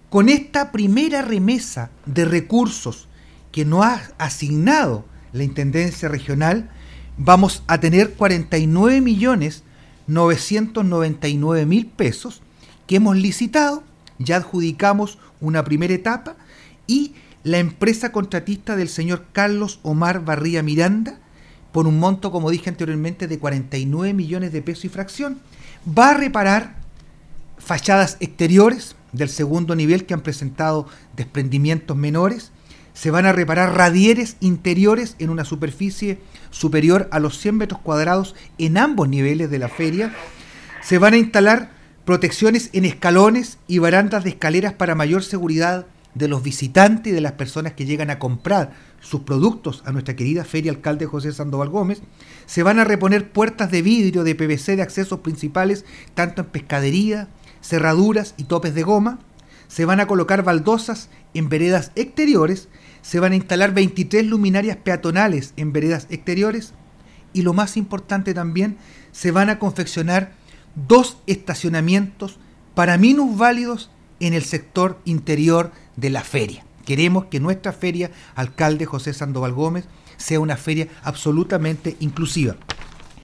Con esta primera remesa de recursos que nos ha asignado la Intendencia Regional, vamos a tener 49.999.000 pesos que hemos licitado, ya adjudicamos una primera etapa y la empresa contratista del señor Carlos Omar Barría Miranda, por un monto, como dije anteriormente, de 49 millones de pesos y fracción, va a reparar fachadas exteriores del segundo nivel que han presentado desprendimientos menores. Se van a reparar radieres interiores en una superficie superior a los 100 metros cuadrados en ambos niveles de la feria. Se van a instalar protecciones en escalones y barandas de escaleras para mayor seguridad de los visitantes y de las personas que llegan a comprar sus productos a nuestra querida Feria Alcalde José Sandoval Gómez. Se van a reponer puertas de vidrio de PVC de accesos principales, tanto en pescadería, cerraduras y topes de goma. Se van a colocar baldosas en veredas exteriores. Se van a instalar 23 luminarias peatonales en veredas exteriores. Y lo más importante también, se van a confeccionar 2 estacionamientos para minusválidos en el sector interior de la feria. Queremos que nuestra feria Alcalde José Sandoval Gómez sea una feria absolutamente inclusiva.